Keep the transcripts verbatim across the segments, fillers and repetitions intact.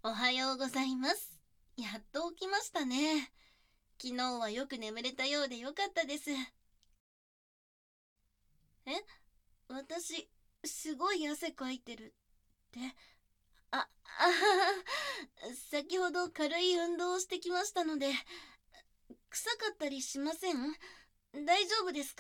おはようございます。やっと起きましたね。昨日はよく眠れたようでよかったです。え、私、すごい汗かいてるって。あ、あはは、先ほど軽い運動をしてきましたので、臭かったりしません？大丈夫ですか？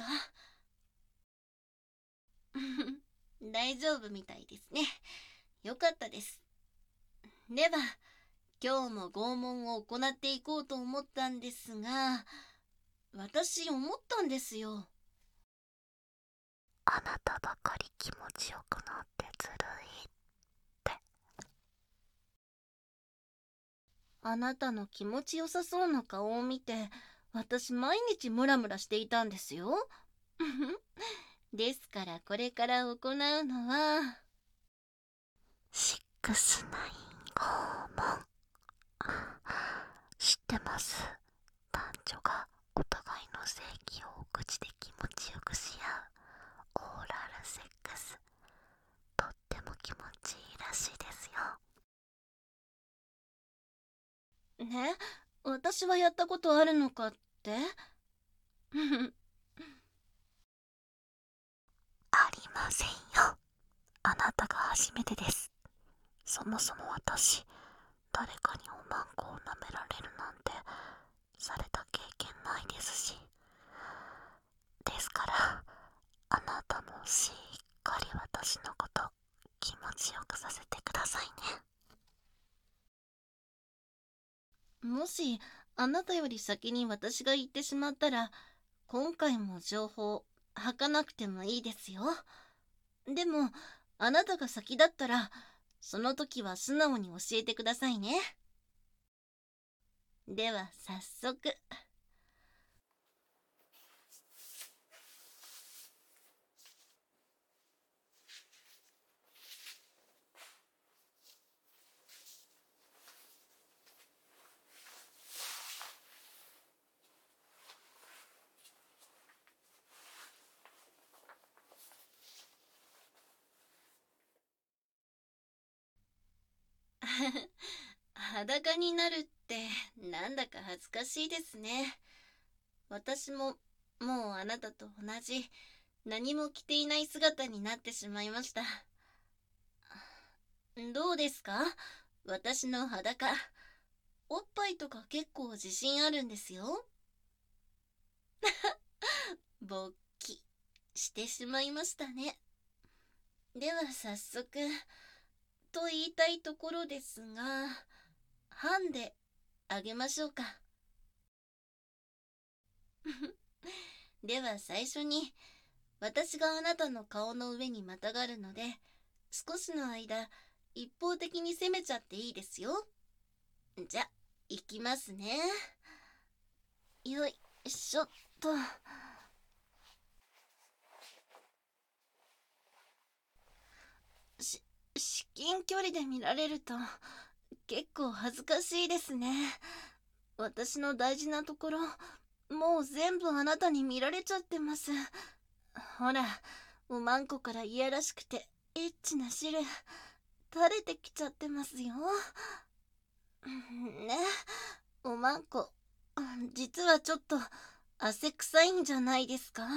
大丈夫みたいですね。よかったです。では、今日も拷問を行っていこうと思ったんですが、私思ったんですよ。 あなたばかり気持ちよくなってずるいって。 あなたの気持ちよさそうな顔を見て、私毎日ムラムラしていたんですよ。ですからこれから行うのは、 シックスナイン拷問。知ってます。男女がお互いの性器をお口で気持ちよくし合うオーラルセックス。とっても気持ちいいらしいですよ。 ね、私はやったことあるのかって？ ありませんよ。あなたが初めてです。そもそも私、誰かにおまんこを舐められるなんてされた経験ないですし。ですからあなたもしっかり私のこと気持ちよくさせてくださいね。 もしあなたより先に私が言ってしまったら、今回も情報吐かなくてもいいですよ。でもあなたが先だったら、その時は素直に教えてくださいね。では早速。裸になるってなんだか恥ずかしいですね。私ももうあなたと同じ何も着ていない姿になってしまいました。どうですか？私の裸。おっぱいとか結構自信あるんですよ。勃起してしまいましたね。では早速と言いたいところですが、ハンであげましょうか。では最初に、私があなたの顔の上にまたがるので、少しの間一方的に攻めちゃっていいですよ。じゃ、いきますね。よいしょっと。し至近距離で見られると結構恥ずかしいですね。私の大事なところ、もう全部あなたに見られちゃってます。ほら、おまんこからいやらしくてエッチな汁垂れてきちゃってますよ。ね、おまんこ、実はちょっと汗臭いんじゃないですか？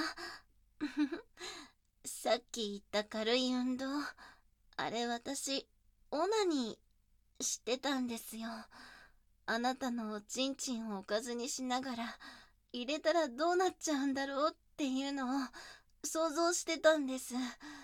さっき言った軽い運動、あれ私オナニーしてたんですよ。あなたのおちんちんをおかずにしながら入れたらどうなっちゃうんだろうっていうのを想像してたんです。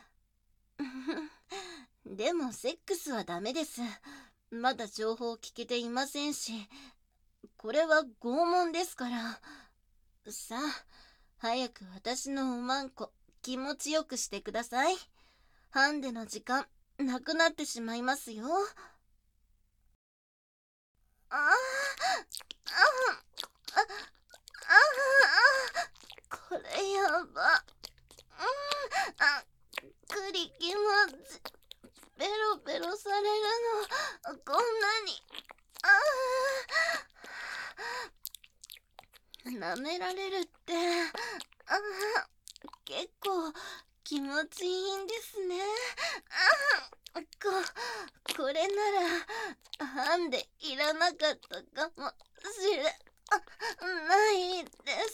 でもセックスはダメです。まだ情報聞けていませんし、これは拷問ですから。さあ、早く私のおまんこ気持ちよくしてください。ハンデの時間なくなってしまいますよ。ああ、ああ、ああ、これやば。うん、あ、くりきまず、ベロベロされるの、こんなに。ああ、舐められるって、ああ、結構気持ちいいんですね。ああ、こ、 これならハンデいらなかったかもしれないです。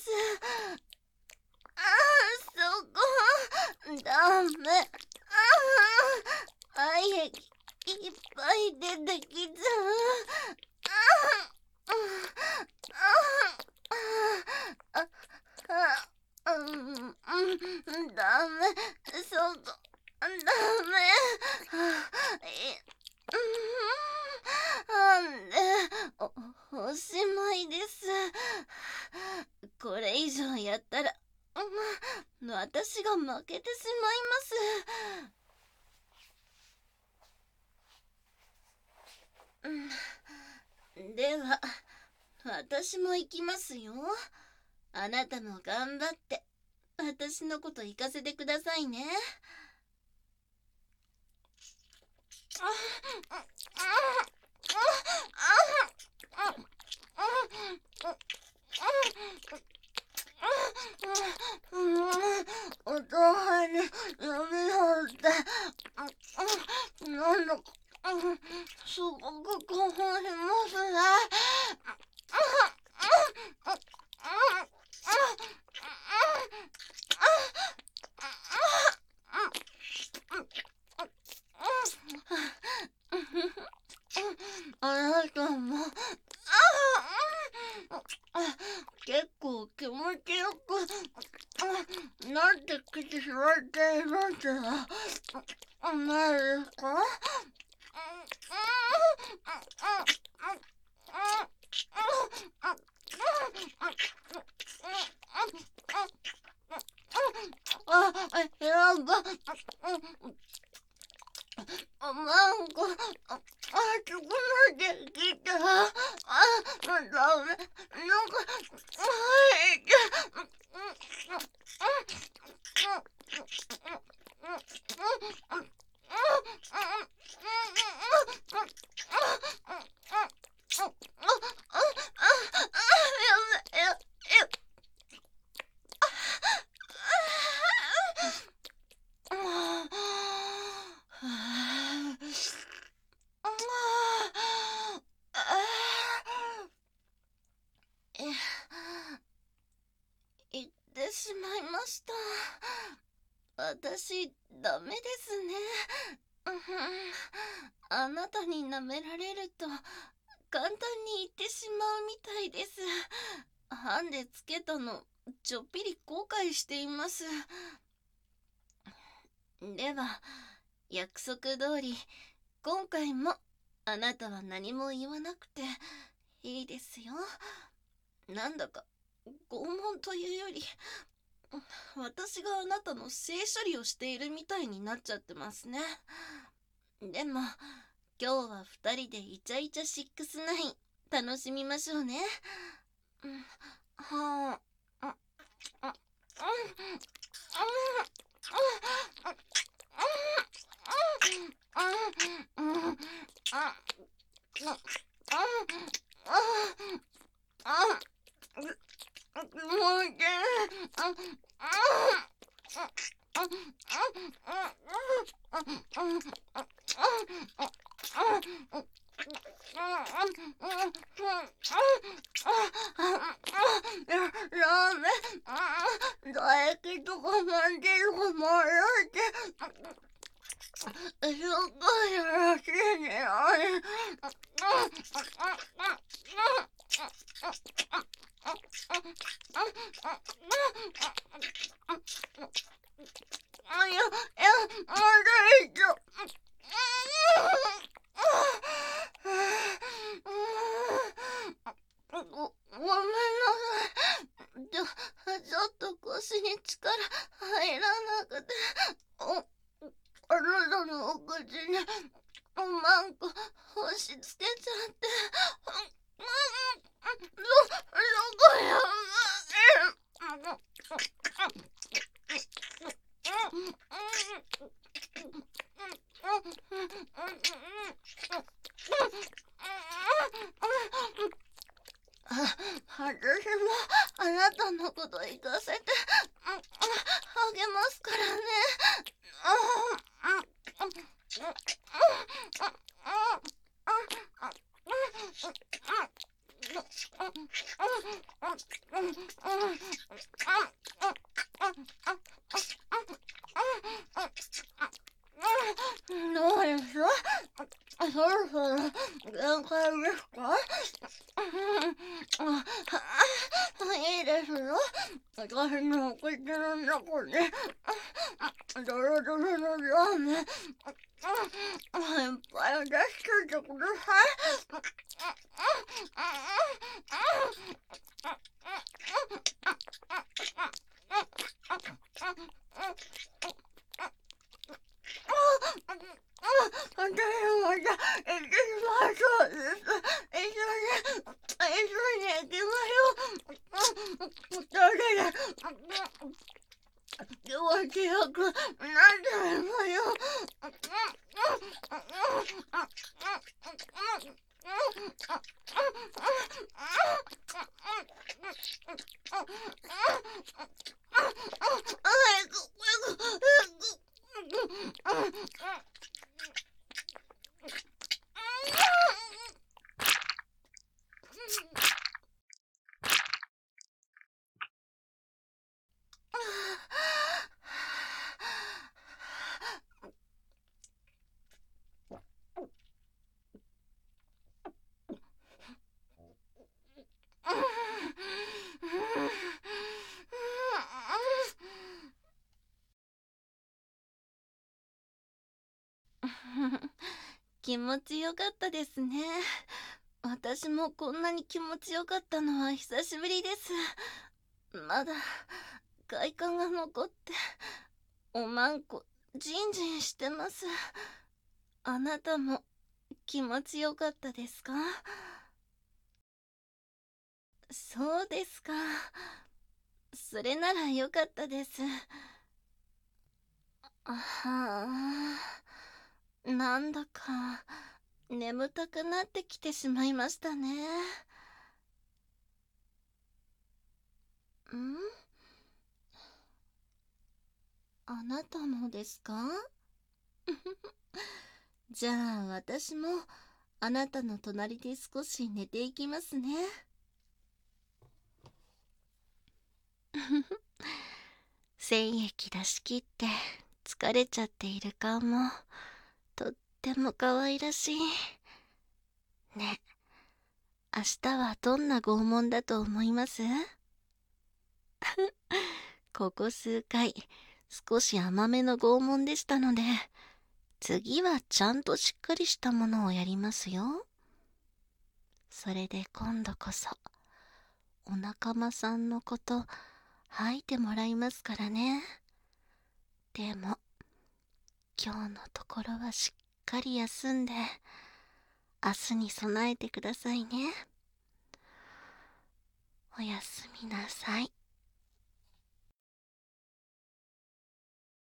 あー、そこダメ。あー、愛液いっぱい出てきちゃう。あー、あー、あー、あー、うん、うん、ダメ。そこダメ。なんでお、おしまいです。これ以上やったら、うん、私が負けてしまいます。うん、では、私も行きますよ。あなたも頑張って、私のこと行かせてくださいね。お父さんに読み放ってなんだかすごく興奮しますね。あなたも結構気持ちよくなってきてしまっていますが、ないですか？あ、やば。なんか、あ、あそこまで来た。あ、ダメ。なんか、あ言ってしまいました。私、ダメですね。あなたに舐められると簡単に言ってしまうみたいです。ハンデつけたのちょっぴり後悔しています。では約束通り今回もあなたは何も言わなくていいですよ。なんだか拷問というより私があなたの性処理をしているみたいになっちゃってますね。でも今日はふたりでイチャイチャろくじゅうきゅう楽しみましょうね。うん、はあ、あ、あ、あ、ラーメン、唾液とかなんていうかもらって、すっごいよろしいね。あれ。あ、いや、いや、まだいいと。ご、ごめんなさい。ちょ、ちょっと腰に力入らなくて、お、あなたのお口におまんこ押し付けちゃって、ど、どこやばい。私もあなたのこと行かせてあげますからね。 そろそろ限界ですか？いいですよ。私の口の中でドロドロのラーメンいっぱい出しててください。私もまた行きましょうです。一緒に、一緒に行きましょう。それで、気持ちよくなってみましょう。気持ちよかったですね。私もこんなに気持ちよかったのは久しぶりです。まだ快感が残っておまんこジンジンしてます。あなたも気持ちよかったですか？そうですか。それならよかったです。あはあ、なんだか眠たくなってきてしまいましたね。ん？あなたもですか？じゃあ私もあなたの隣で少し寝ていきますね。精液出し切って疲れちゃっている顔もとっても可愛らしい。ね、明日はどんな拷問だと思います？ここ数回少し甘めの拷問でしたので、次はちゃんとしっかりしたものをやりますよ。それで今度こそお仲間さんのこと吐いてもらいますからね。でも今日のところはしっかり休んで明日に備えてくださいね。おやすみなさい。